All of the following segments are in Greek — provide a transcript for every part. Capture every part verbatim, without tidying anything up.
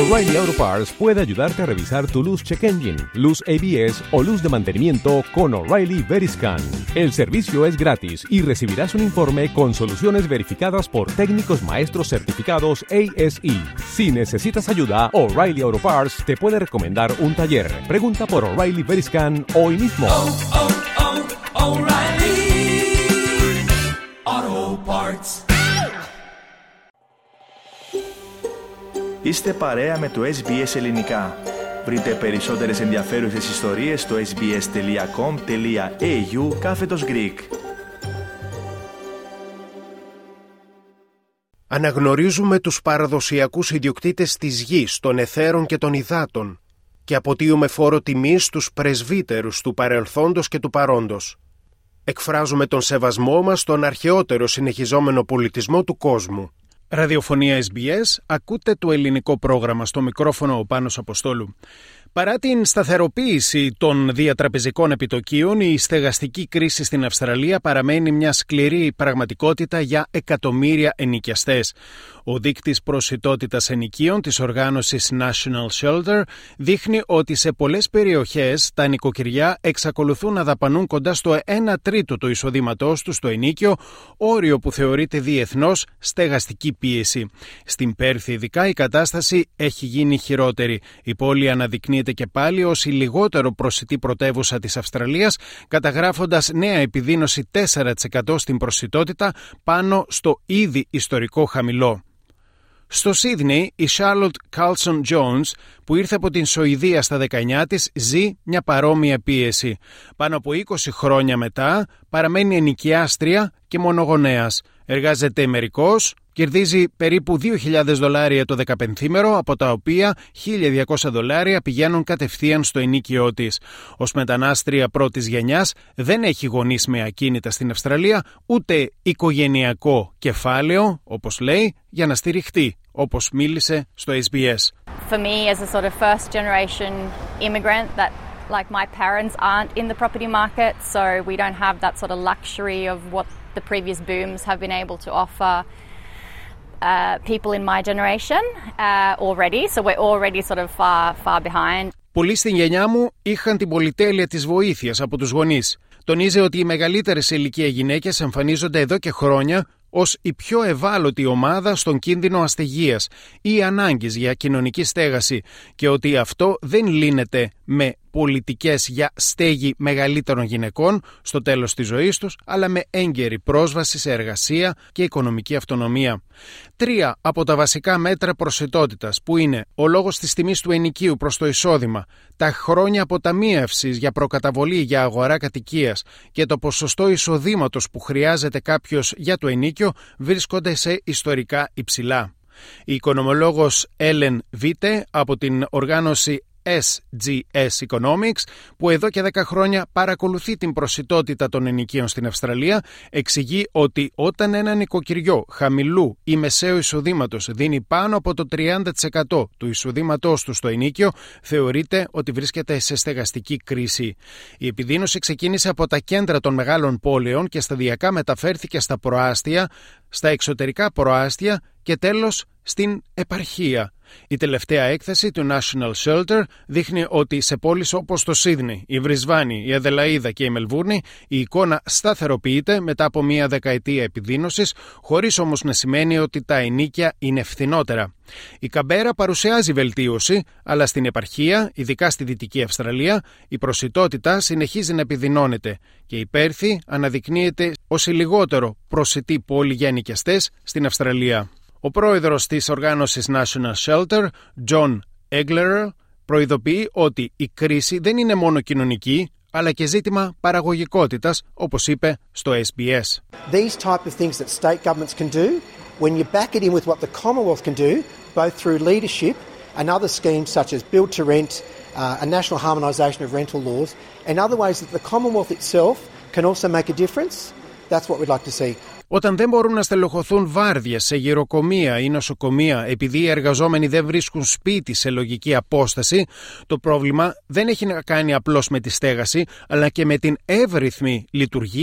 O'Reilly Auto Parts puede ayudarte a revisar tu luz check engine, luz A B S o luz de mantenimiento con O'Reilly Veriscan. El servicio es gratis y recibirás un informe con soluciones verificadas por técnicos maestros certificados A S E. Si necesitas ayuda, O'Reilly Auto Parts te puede recomendar un taller. Pregunta por O'Reilly Veriscan hoy mismo. Oh, oh, oh, O'Reilly Auto Parts. Είστε παρέα με το ες μπι ες Ελληνικά. Βρείτε περισσότερες ενδιαφέρουσες ιστορίες στο sbs.com.au κάθετος Greek. Αναγνωρίζουμε τους παραδοσιακούς ιδιοκτήτες της γης, των αιθέρων και των υδάτων και αποτείουμε φόρο τιμής στους πρεσβύτερους του παρελθόντος και του παρόντος. Εκφράζουμε τον σεβασμό μας στον αρχαιότερο συνεχιζόμενο πολιτισμό του κόσμου. Ραδιοφωνία ες μπι ες, ακούτε το ελληνικό πρόγραμμα, στο μικρόφωνο ο Πάνος Αποστόλου. Παρά την σταθεροποίηση των διατραπεζικών επιτοκίων, η στεγαστική κρίση στην Αυστραλία παραμένει μια σκληρή πραγματικότητα για εκατομμύρια ενοικιαστές. Ο δείκτης προσιτότητας ενοικίων της οργάνωσης National Shelter δείχνει ότι σε πολλές περιοχές τα νοικοκυριά εξακολουθούν να δαπανούν κοντά στο ένα τρίτο του εισοδήματός τους στο ενοίκιο, όριο που θεωρείται διεθνώς στεγαστική πίεση. Στην Πέρθη ειδικά η κατάσταση έχει γίνει χειρότερη. Η πόλη αναδεικνύεται και πάλι ως η λιγότερο προσιτή πρωτεύουσα της Αυστραλίας, καταγράφοντας νέα επιδείνωση τέσσερα τοις εκατό στην προσιτότητα πάνω στο ήδη ιστορικό χαμηλό. Στο Σίδνεϊ, η Charlotte Carlson Jones, που ήρθε από την Σουηδία στα δεκαεννιά της, ζει μια παρόμοια πίεση. Πάνω από είκοσι χρόνια μετά, παραμένει ενοικιάστρια και μονογονέας. Εργάζεται μερικώς, κερδίζει περίπου δύο χιλιάδες δολάρια το δεκαπενθήμερο, από τα οποία χίλια διακόσια δολάρια πηγαίνουν κατευθείαν στο ενίκιό της. Ως μετανάστρια πρώτης γενιάς δεν έχει γονείς με ακίνητα στην Αυστραλία, ούτε οικογενειακό κεφάλαιο, όπως λέει, για να στηριχτεί, όπως μίλησε στο ες μπι ες. For me, as a sort of first generation immigrant, that like my parents aren't in the property market, so we don't have that sort of luxury of what the previous booms have been able to offer uh, people in my generation uh, already. So we're already sort of far, far behind. Πολλοί στην γενιά μου είχαν την πολυτέλεια της βοήθειας από τους γονείς. Τονίζει ότι οι μεγαλύτερες σε ηλικία γυναίκες εμφανίζονται εδώ και χρόνια ως η πιο ευάλωτη ομάδα στον κίνδυνο αστεγίας ή ανάγκης για κοινωνική στέγαση και ότι αυτό δεν λύνεται με πολιτικές για στέγη μεγαλύτερων γυναικών στο τέλος της ζωής τους, αλλά με έγκαιρη πρόσβαση σε εργασία και οικονομική αυτονομία. Τρία από τα βασικά μέτρα προσιτότητας, που είναι ο λόγος της τιμής του ενοικίου προς το εισόδημα, τα χρόνια αποταμίευσης για προκαταβολή για αγορά κατοικίας και το ποσοστό εισοδήματος που χρειάζεται κάποιος για το ενίκιο, βρίσκονται σε ιστορικά υψηλά. Η οικονομολόγος Έλεν Βίτε από την οργάνωση ες τζι ες Economics, που εδώ και δέκα χρόνια παρακολουθεί την προσιτότητα των ενοικίων στην Αυστραλία, εξηγεί ότι όταν ένα νοικοκυριό χαμηλού ή μεσαίου εισοδήματος δίνει πάνω από το τριάντα τοις εκατό του εισοδήματός του στο ενοίκιο, θεωρείται ότι βρίσκεται σε στεγαστική κρίση. Η επιδείνωση ξεκίνησε από τα κέντρα των μεγάλων πόλεων και σταδιακά μεταφέρθηκε στα προάστια, στα εξωτερικά προάστια και τέλος στην επαρχία. Η τελευταία έκθεση του National Shelter δείχνει ότι σε πόλεις όπως το Σίδνεϊ, η Βρισβάνη, η Αδελαΐδα και η Μελβούρνη η εικόνα σταθεροποιείται μετά από μία δεκαετία επιδείνωσης, χωρίς όμως να σημαίνει ότι τα ενοίκια είναι φθηνότερα. Η Καμπέρα παρουσιάζει βελτίωση, αλλά στην επαρχία, ειδικά στη Δυτική Αυστραλία, η προσιτότητα συνεχίζει να επιδεινώνεται και η Πέρθη αναδεικνύεται ως η λιγότερο προσιτή πόλη για ενοικιαστές στην Αυστραλία. Ο πρόεδρος της οργάνωσης National Shelter, John Egler, προειδοποιεί ότι η κρίση δεν είναι μόνο κοινωνική, αλλά και ζήτημα παραγωγικότητας, όπως είπε στο ες μπι ες. These type of things that state governments can do, when you back it in with what the Commonwealth can do, both through leadership and other schemes such as build to rent, uh, a national harmonisation of rental laws, and other ways that the Commonwealth itself can also make a difference, that's what we'd like to see. Όταν δεν μπορούν να στελεχωθούν βάρδιες σε γεροκομεία ή νοσοκομεία επειδή οι εργαζόμενοι δεν βρίσκουν σπίτι σε λογική απόσταση, το πρόβλημα δεν έχει να κάνει απλώς με τη στέγαση, αλλά και με την εύρυθμη λειτουργία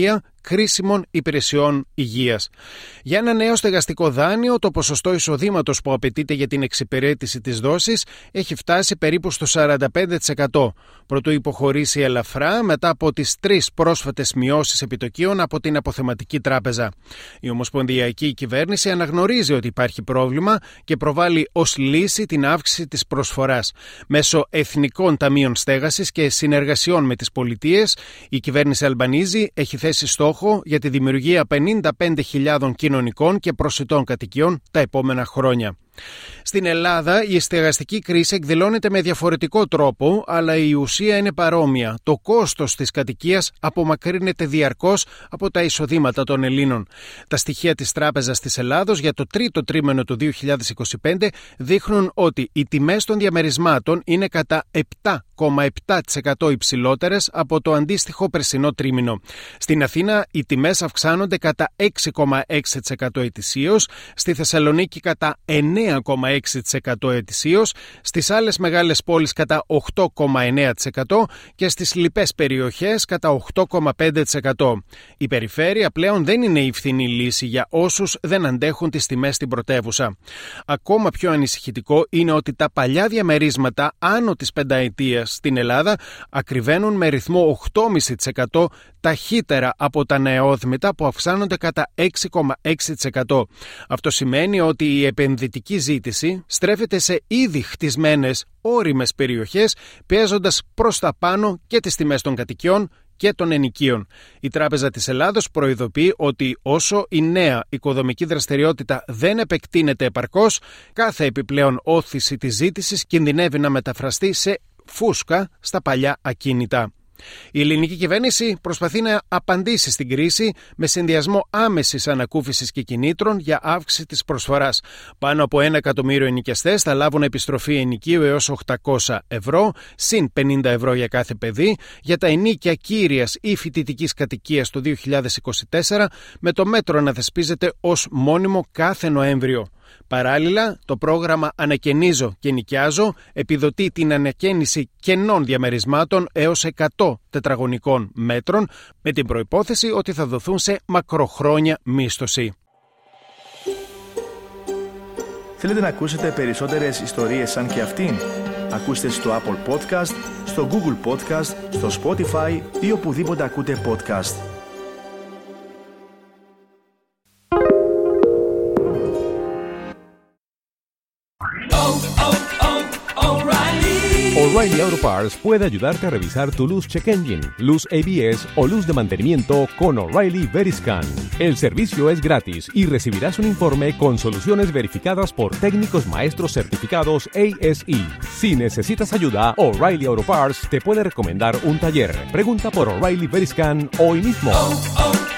κρίσιμων υπηρεσιών υγείας. Για ένα νέο στεγαστικό δάνειο, το ποσοστό εισοδήματος που απαιτείται για την εξυπηρέτηση της δόσης έχει φτάσει περίπου στο σαράντα πέντε τοις εκατό, προτού υποχωρήσει ελαφρά μετά από τις τρεις πρόσφατες μειώσεις επιτοκίων από την Αποθεματική Τράπεζα. Η Ομοσπονδιακή Κυβέρνηση αναγνωρίζει ότι υπάρχει πρόβλημα και προβάλλει ως λύση την αύξηση της προσφοράς. Μέσω εθνικών ταμείων στέγασης και συνεργασιών με τις πολιτείες, η κυβέρνηση Αλμπανίζη έχει θέσει στόχο για τη δημιουργία πενήντα πέντε χιλιάδων κοινωνικών και προσιτών κατοικιών τα επόμενα χρόνια. Στην Ελλάδα, η στεγαστική κρίση εκδηλώνεται με διαφορετικό τρόπο, αλλά η ουσία είναι παρόμοια. Το κόστος της κατοικίας απομακρύνεται διαρκώς από τα εισοδήματα των Ελλήνων. Τα στοιχεία της Τράπεζας της Ελλάδος για το τρίτο τρίμηνο του δύο χιλιάδες είκοσι πέντε δείχνουν ότι οι τιμές των διαμερισμάτων είναι κατά επτά κόμμα επτά τοις εκατό υψηλότερες από το αντίστοιχο περσινό τρίμηνο. Στην Αθήνα, οι τιμές αυξάνονται κατά έξι κόμμα έξι τοις εκατό ετησίως, στη Θεσσαλονίκη κατά εννέα κόμμα έξι τοις εκατό ετησίως, στις άλλες μεγάλες πόλεις κατά οκτώ κόμμα εννέα τοις εκατό και στις λοιπές περιοχές κατά οκτώ κόμμα πέντε τοις εκατό. Η περιφέρεια πλέον δεν είναι η φθηνή λύση για όσους δεν αντέχουν τις τιμές στην πρωτεύουσα. Ακόμα πιο ανησυχητικό είναι ότι τα παλιά διαμερίσματα άνω της πενταετίας στην Ελλάδα ακριβένουν με ρυθμό οκτώ κόμμα πέντε τοις εκατό ταχύτερα από τα νεόδμητα που αυξάνονται κατά έξι κόμμα έξι τοις εκατό. Αυτό σημαίνει ότι η επενδυτική ζήτηση στρέφεται σε ήδη χτισμένες όριμες περιοχές, πιέζοντας προς τα πάνω και τις τιμές των κατοικιών και των ενοικίων. Η Τράπεζα της Ελλάδος προειδοποιεί ότι όσο η νέα οικοδομική δραστηριότητα δεν επεκτείνεται επαρκώς, κάθε επιπλέον όθηση της ζήτησης κινδυνεύει να μεταφραστεί σε φούσκα στα παλιά ακίνητα. Η ελληνική κυβέρνηση προσπαθεί να απαντήσει στην κρίση με συνδυασμό άμεσης ανακούφισης και κινήτρων για αύξηση της προσφοράς. Πάνω από ένα εκατομμύριο ενοικιαστές θα λάβουν επιστροφή ενοικίου έως οκτακόσια ευρώ, συν πενήντα ευρώ για κάθε παιδί, για τα ενίκια κύριας ή φοιτητικής κατοικίας το δύο χιλιάδες είκοσι τέσσερα, με το μέτρο να θεσπίζεται ως μόνιμο κάθε Νοέμβριο. Παράλληλα, το πρόγραμμα Ανακαινίζω και Νοικιάζω επιδοτεί την ανακαίνιση κενών διαμερισμάτων έως εκατό τετραγωνικών μέτρων, με την προϋπόθεση ότι θα δοθούν σε μακροχρόνια μίσθωση. Θέλετε να ακούσετε περισσότερες ιστορίες σαν και αυτήν? Ακούστε στο Apple Podcast, στο Google Podcast, στο Spotify ή οπουδήποτε ακούτε podcast. O'Reilly Auto Parts puede ayudarte a revisar tu luz check engine, luz A B S o luz de mantenimiento con O'Reilly Veriscan. El servicio es gratis y recibirás un informe con soluciones verificadas por técnicos maestros certificados A S E. Si necesitas ayuda, O'Reilly Auto Parts te puede recomendar un taller. Pregunta por O'Reilly Veriscan hoy mismo. Oh, oh.